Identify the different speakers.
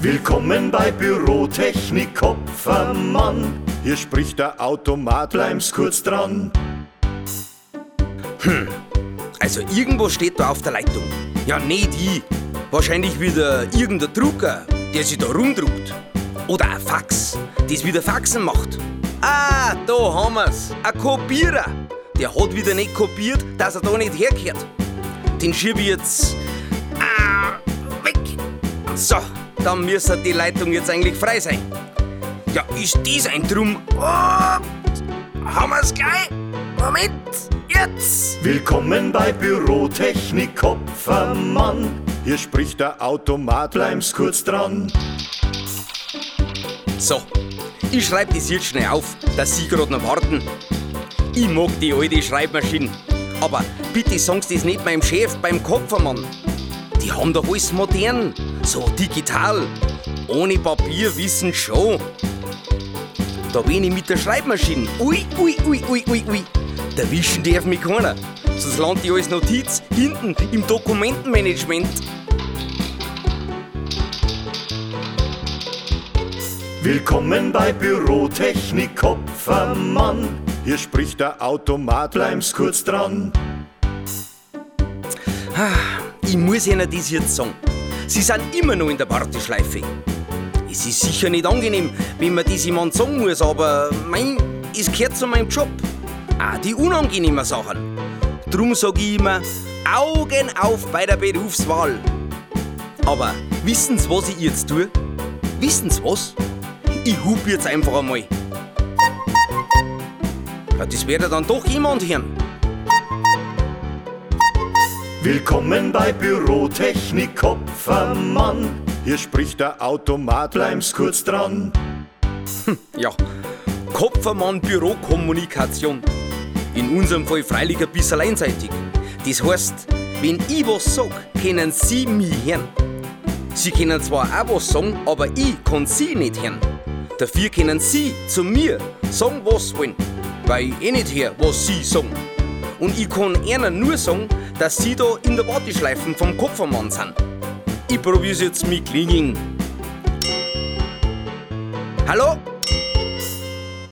Speaker 1: Willkommen bei Bürotechnik Kopfermann. Hier spricht der Automat, bleib's kurz dran.
Speaker 2: Also irgendwo steht da auf der Leitung. Ja, nicht ich. Wahrscheinlich wieder irgendein Drucker, der sich da rumdruckt. Oder ein Fax, das wieder Faxen macht. Ah, da haben wir's. Ein Kopierer. Der hat wieder nicht kopiert, dass er da nicht hergehört. Den schieb ich jetzt weg. So, dann müsste die Leitung jetzt eigentlich frei sein. Ja, ist das ein Drum? Oh, haben wir's gleich? Moment, jetzt!
Speaker 1: Willkommen bei Bürotechnik Kopfermann. Hier spricht der Automat, bleib's kurz dran.
Speaker 2: So, ich schreib das jetzt schnell auf, dass Sie gerade noch warten. Ich mag die alte Schreibmaschine. Aber bitte sagst das nicht meinem Chef beim Kopfermann. Die haben doch alles modern, so digital. Ohne Papier wissen schon. Da bin ich mit der Schreibmaschine. Ui. Erwischen darf mich keiner. Sonst landet ich als Notiz hinten im Dokumentenmanagement.
Speaker 1: Willkommen bei Bürotechnik Kopfermann. Hier spricht der Automat, bleib's kurz dran.
Speaker 2: Ich muss Ihnen das jetzt sagen. Sie sind immer noch in der Warteschleife. Es ist sicher nicht angenehm, wenn man das jemand sagen muss, aber es gehört zu meinem Job. Auch die unangenehmen Sachen. Drum sag ich immer, Augen auf bei der Berufswahl. Aber wissen Sie, was ich jetzt tue? Wissen Sie was? Ich hup jetzt einfach einmal. Ja, das wird ja dann doch jemand hören.
Speaker 1: Willkommen bei Bürotechnik Kopfermann. Hier spricht der Automat, bleib's kurz dran.
Speaker 2: Ja, Kopfermann Bürokommunikation. In unserem Fall freilich ein bisschen einseitig. Das heißt, wenn ich was sag, können Sie mich hören. Sie können zwar auch was sagen, aber ich kann Sie nicht hören. Dafür können Sie zu mir sagen, was Sie wollen, weil ich nicht höre, was Sie sagen. Und ich kann Ihnen nur sagen, dass Sie da in der Warteschleife vom Kopfermann sind. Ich probier's jetzt mit Klingeln. Hallo?